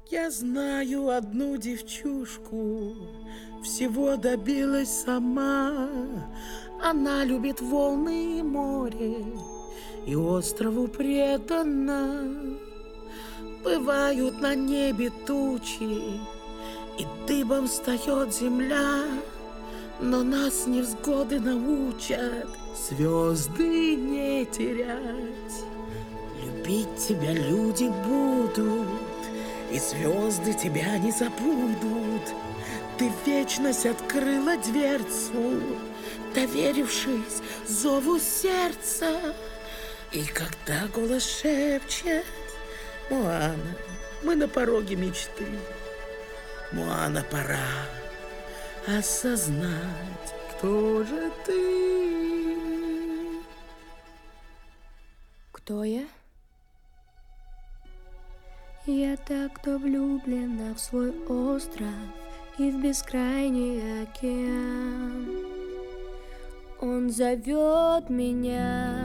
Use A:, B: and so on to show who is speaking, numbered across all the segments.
A: Я знаю одну девчушку, всего добилась сама. Она любит волны и море, и острову предана. Бывают на небе тучи, и дыбом встает земля, но нас невзгоды научат звезды не терять. Любить тебя люди будут, и звезды тебя не забудут. Ты в вечность открыла дверцу, доверившись зову сердца. И когда голос шепчет: Моана, мы на пороге мечты. Моана, пора осознать, кто же ты.
B: Кто я? Я так, кто влюблена в свой остров и в бескрайний океан. Он зовет меня,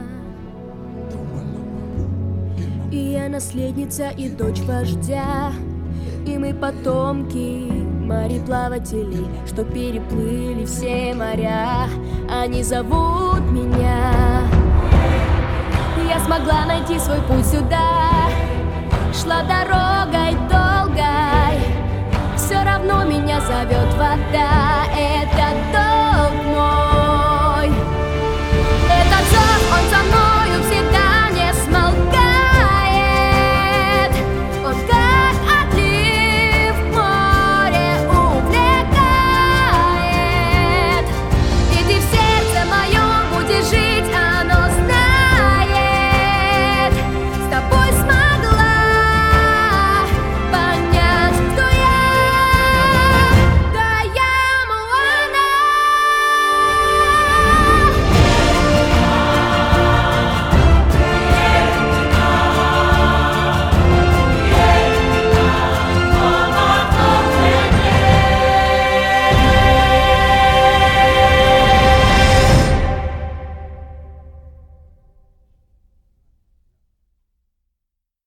B: и я наследница и дочь вождя, и мы потомки мореплавателей, что переплыли все моря. Они зовут меня. Я смогла найти свой путь сюда. Шла дорога